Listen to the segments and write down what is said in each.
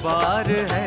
दरबार है।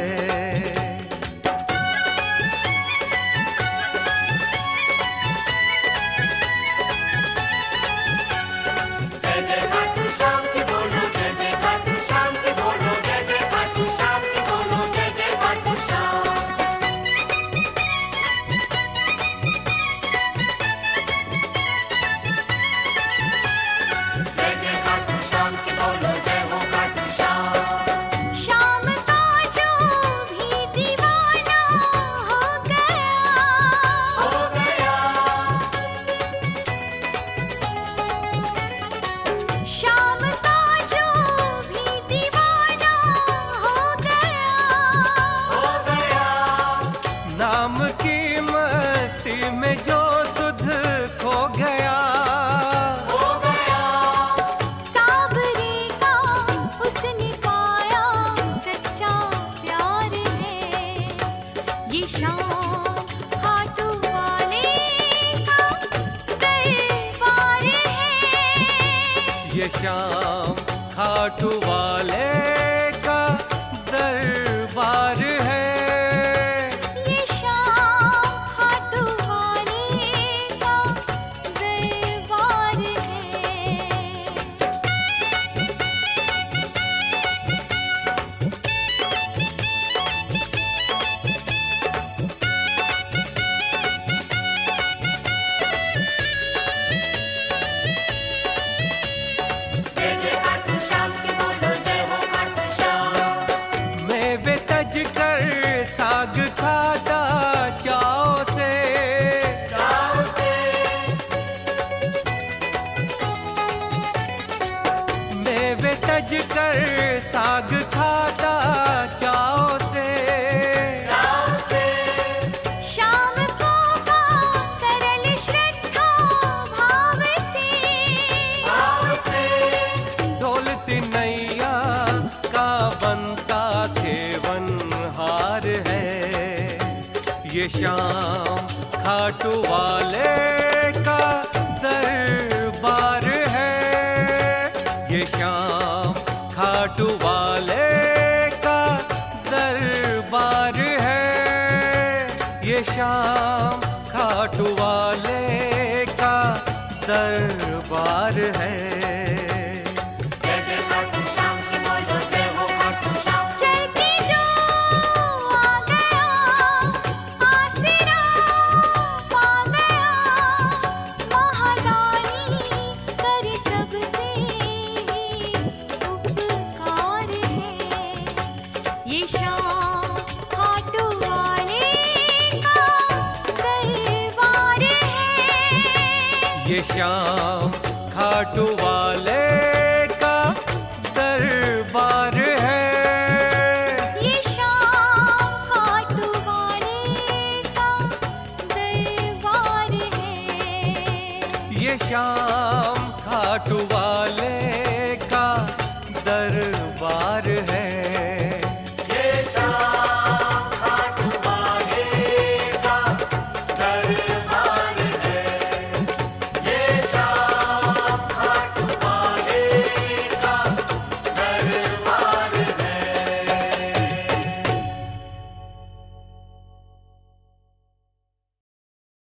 नाम की मस्ती में जो सुध खो गया, सावरे का उसने पाया सच्चा प्यार है। ये शाम खाटू वाले का दरबार है। ये शाम खाटू वाले का दरबार है। साग खाता चाव से, मेवे तज कर साग खाता चाव से। शाम को का सरल श्रद्धा भाव से, डोलती नैया का बनता खेवन हार है। ये शाम खाटू वाले का दरबार है। ये शाम खाटू वाले का दरबार है। ये शाम खाटू वाले का दरबार है। ये शाम खाटू वाले का दरबार है। ये शाम खाटू वाले का दरबार है। ये शाम खाटू वाले का दरबार है।